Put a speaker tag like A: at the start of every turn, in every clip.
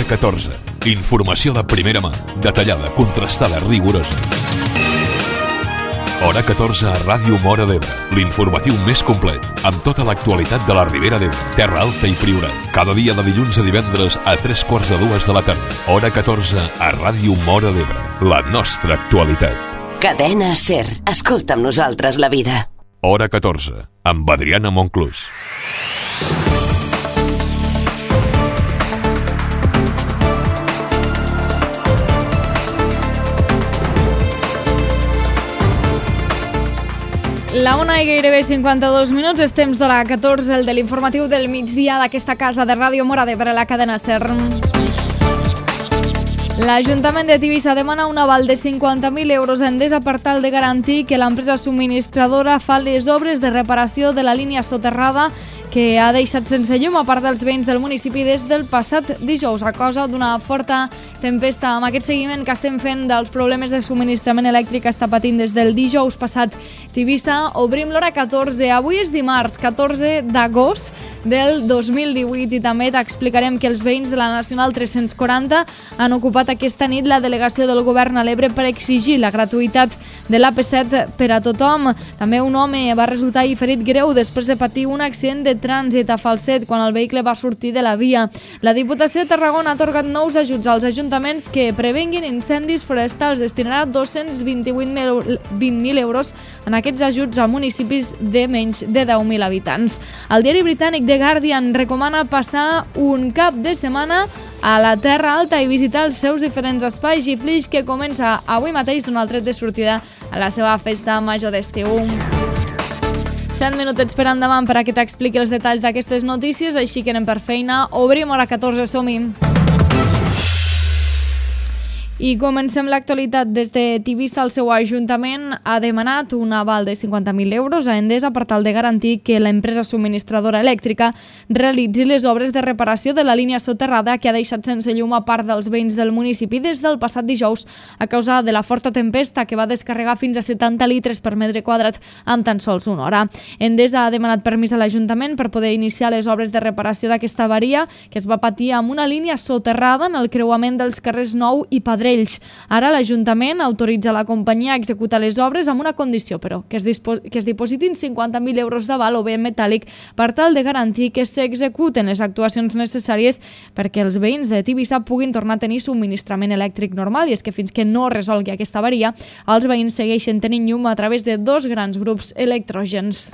A: Hora 14. Informació de primera mà, detallada, contrastada, rigorosa. Hora 14 a Ràdio Móra d'Ebre, l'informatiu més complet, amb tota l'actualitat de la Ribera d'Ebre, Terra Alta i Priorat. Cada dia de dilluns a divendres a 3:45 de la tarda. Hora 14 a Ràdio Móra d'Ebre, la nostra actualitat.
B: Cadena SER. Escolta amb nosaltres la vida.
A: Hora 14, amb Adriana Monclús.
C: La 1 i gairebé 52 minuts, és temps de la 14, el de l'informatiu del migdia d'aquesta casa de Ràdio Móra d'Ebre, la cadena SER. L'Ajuntament de Tivissa demana un aval de 50.000 euros a Endesa per tal de garantir que l'empresa subministradora fa les obres de reparació de la línia soterrada que ha deixat sense llum a part dels veïns del municipi des del passat dijous a causa d'una forta tempesta. Amb aquest seguiment que estem fent dels problemes de subministrament elèctric que està patint des del dijous passat Tivissa, obrim l'hora 14. Avui és dimarts, 14 d'agost del 2018 i també t'explicarem que els veïns de la Nacional 340 han ocupat aquesta nit la delegació del govern a l'Ebre per exigir la gratuïtat de l'AP7 per a tothom. També un home va resultar ferit greu després de patir un accident de trànsit a Falset quan el vehicle va sortir de la via. La Diputació de Tarragona ha atorgat nous ajuts als ajuntaments que prevenguin incendis forestals. Destinarà 220.000 euros en aquests ajuts a municipis de menys de 10.000 habitants. El diari britànic The Guardian recomana passar un cap de setmana a la Terra Alta i visitar els seus diferents espais i Flix, que comença avui mateix d'un tret de sortida a la seva festa major d'estiu. 7 minutets per endavant per a que t'expliqui els detalls d'aquestes notícies, així que anem per feina. Obrim hora 14, som-hi. I comencem l'actualitat des de Tivissa. El seu ajuntament ha demanat un aval de 50.000 euros a Endesa per tal de garantir que l'empresa subministradora elèctrica realitzi les obres de reparació de la línia soterrada que ha deixat sense llum a part dels veïns del municipi des del passat dijous a causa de la forta tempesta que va descarregar fins a 70 litres per metre quadrat en tan sols una hora. Endesa ha demanat permís a l'Ajuntament per poder iniciar les obres de reparació d'aquesta avaria que es va patir amb una línia soterrada en el creuament dels carrers Nou i Padrells. Ara l'Ajuntament autoritza la companyia a executar les obres amb una condició, però, que es dipositin 50.000 euros d'aval o bé metàl·lic per tal de garantir que s'executen les actuacions necessàries perquè els veïns de Tivissa puguin tornar a tenir subministrament elèctric normal. I és que fins que no resolgui aquesta avaria, els veïns segueixen tenint llum a través de dos grans grups electrògens.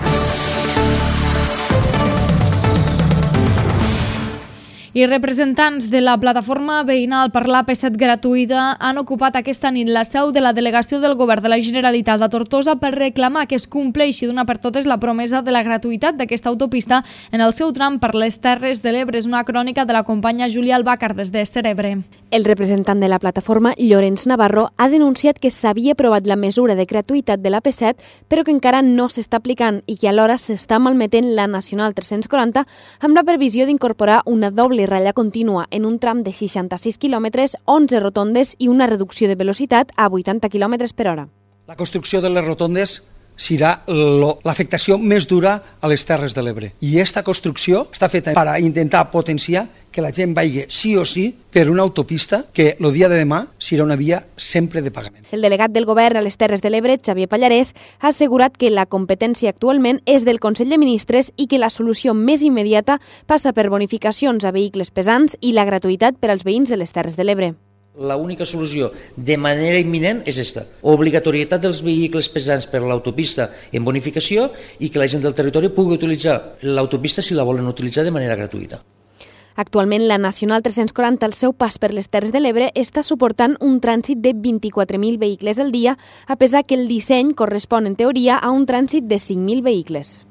C: I representants de la plataforma veïnal per l'AP7 gratuïta han ocupat aquesta nit la seu de la delegació del govern de la Generalitat a Tortosa per reclamar que es compleixi d'una per totes la promesa de la gratuïtat d'aquesta autopista en el seu tram per les Terres de l'Ebre. És una crònica de la companya Júlia Albàcar des de Cerebre.
D: El representant de la plataforma, Llorenç Navarro, ha denunciat que s'havia aprovat la mesura de gratuïtat de l'AP7 però que encara no s'està aplicant i que alhora s'està malmetent la Nacional 340 amb la previsió d'incorporar una doble ratlla contínua en un tram de 66 quilòmetres, 11 rotondes i una reducció de velocitat a 80 km per hora.
E: La construcció de les rotondes serà l'afectació més dura a les Terres de l'Ebre. I aquesta construcció està feta per intentar potenciar que la gent vagi sí o sí per una autopista que el dia de demà serà una via sempre de pagament.
D: El delegat del govern a les Terres de l'Ebre, Xavier Pallarès, ha assegurat que la competència actualment és del Consell de Ministres i que la solució més immediata passa per bonificacions a vehicles pesants i la gratuïtat per als veïns de les Terres de l'Ebre.
F: La única solució de manera imminent és esta: obligatorietat dels vehicles pesants per l'autopista en bonificació i que la gent del territori pugui utilitzar l'autopista si la volen utilitzar de manera gratuïta.
D: Actualment, la Nacional 340 al seu pas per les Terres de l'Ebre està suportant un trànsit de 24.000 vehicles al dia, a pesar que el disseny correspon en teoria a un trànsit de 5.000 vehicles.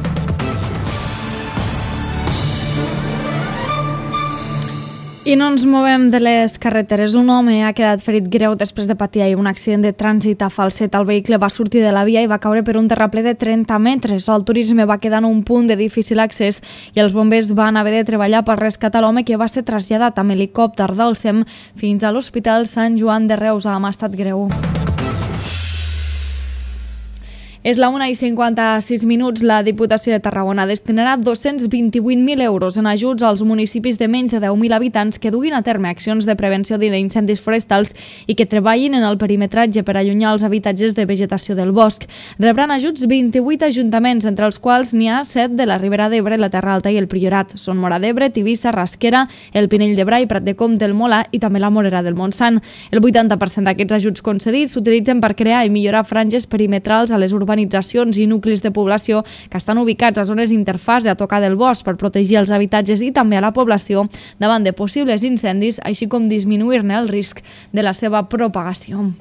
C: I no ens movem de les carreteres. Un home ha quedat ferit greu després de patir ahir un accident de trànsit a Falset. El vehicle va sortir de la via i va caure per un terraplè de 30 metres. El turisme va quedar en un punt de difícil accés i els bombers van haver de treballar per rescatar l'home, que va ser traslladat amb helicòpter del SEM fins a l'Hospital Sant Joan de Reus amb estat greu. És la 1:56. La Diputació de Tarragona destinarà 228.000 euros en ajuts als municipis de menys de 10.000 habitants que duguin a terme accions de prevenció d'incendis forestals i que treballin en el perimetratge per allunyar els habitatges de vegetació del bosc. Rebran ajuts 28 ajuntaments, entre els quals n'hi ha 7 de la Ribera d'Ebre, la Terra Alta i el Priorat. Són Móra d'Ebre, Tivissa, Rasquera, el Pinell de Brai, Prat de Comte, el Molar i també la Morera del Montsant. El 80% d'aquests ajuts concedits s'utilitzen per crear i millorar franges perimetrals a les urbanitzacions i nuclis de població que estan ubicats a zones interfase a tocar del bosc per protegir els habitatges i també a la població davant de possibles incendis, així com disminuir-ne el risc de la seva propagació.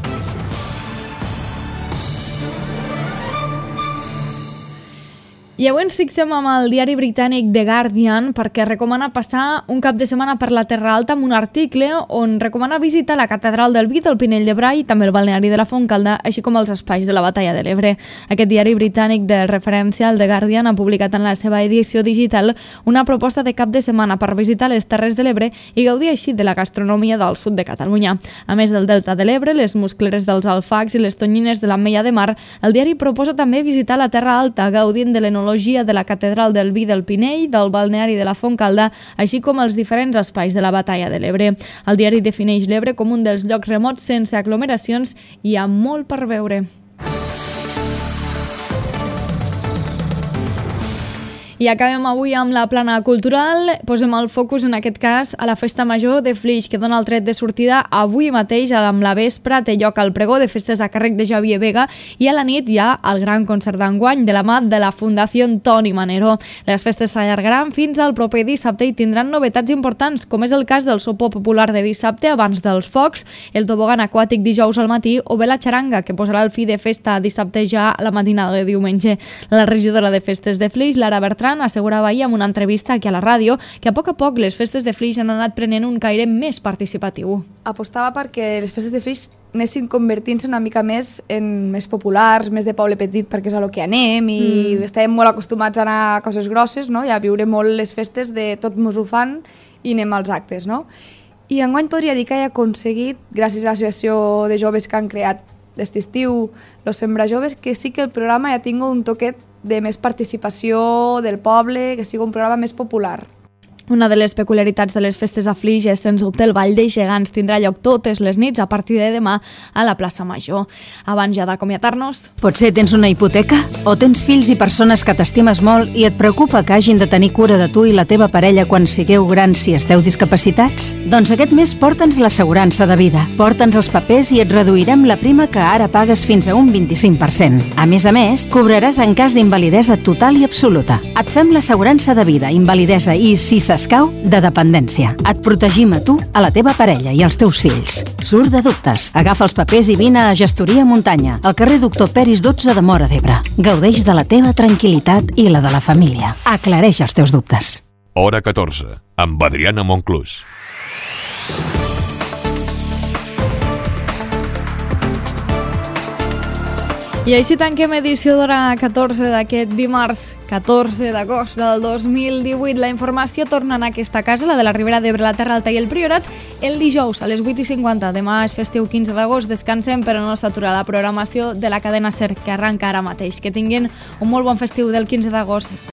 C: I avui ens fixem amb el diari britànic The Guardian perquè recomana passar un cap de setmana per la Terra Alta amb un article on recomana visitar la Catedral del Vi, del Pinell de Brai i també el balneari de la Fontcalda, així com els espais de la Batalla de l'Ebre. Aquest diari britànic de referència, el The Guardian, ha publicat en la seva edició digital una proposta de cap de setmana per visitar les Terres de l'Ebre i gaudir així de la gastronomia del sud de Catalunya. A més del Delta de l'Ebre, les muscleres dels Alfacs i les tonyines de l'Ametlla de Mar, el diari proposa també visitar la Terra Alta, gaudint de l'enologia de la Catedral del Vi del Pinell, del balneari de la Fontcalda, així com els diferents espais de la Batalla de l'Ebre. El diari defineix l'Ebre com un dels llocs remots sense aglomeracions i amb molt per veure. I acabem avui amb la plana cultural. Posem el focus, en aquest cas, a la Festa Major de Flix, que dona el tret de sortida avui mateix amb la vespre. Té lloc al pregó de festes a càrrec de Javier Vega i a la nit hi ha el gran concert d'enguany de la mà de la Fundació Toni Manero. Les festes s'allargaran fins al proper dissabte i tindran novetats importants, com és el cas del sopar popular de dissabte abans dels focs, el tobogan aquàtic dijous al matí o bé la xaranga, que posarà el fi de festa dissabte ja a la matinada de diumenge. La regidora de festes de Flix, Lara Bertran, assegurava ahir en una entrevista aquí a la ràdio que a poc les festes de Flix han anat prenent un caire més participatiu.
G: Apostava perquè les festes de Flix anessin convertint-se una mica més en més populars, més de poble petit, perquè és a lo que anem i estàvem molt acostumats a anar a coses grosses, no? I a viure molt les festes de tot mos ho fan i anem als actes, no? I enguany podria dir que he aconseguit, gràcies a l'associació de joves que han creat aquest estiu, Los Sembra Joves, que sí que el programa ja tingui un toquet de més participació del poble, que sigui un programa més popular.
C: Una de les peculiaritats de les festes a Flix és, sens dubte, el Ball dels Gegants. Tindrà lloc totes les nits a partir de demà a la plaça Major. Abans ja d'acomiadar-nos...
H: Potser tens una hipoteca? O tens fills i persones que t'estimes molt i et preocupa que hagin de tenir cura de tu i la teva parella quan sigueu grans si esteu discapacitats? Doncs aquest mes porta'ns l'assegurança de vida. Porta'ns els papers i et reduirem la prima que ara pagues fins a un 25%. A més, cobraràs en cas d'invalidesa total i absoluta. Et fem l'assegurança de vida, invalidesa i, si s'escau, de dependència. Et protegim a tu, a la teva parella i als teus fills. Surt de dubtes. Agafa els papers i vine a Gestoria Muntanya, al carrer Doctor Peris 12 de Móra d'Ebre. Gaudeix de la teva tranquil·litat i la de la família. Aclareix els teus dubtes.
A: Hora 14, amb Adriana Monclús.
C: I així tanquem edició d'Hora 14 d'aquest dimarts 14 d'agost del 2018. La informació torna a aquesta casa, la de la Ribera d'Ebre, la Terra Alta i el Priorat, el dijous a les 8:50. Demà és festiu 15 d'agost, descansem, però no s'atura la programació de la cadena SER, que arranca ara mateix. Que tinguin un molt bon festiu del 15 d'agost.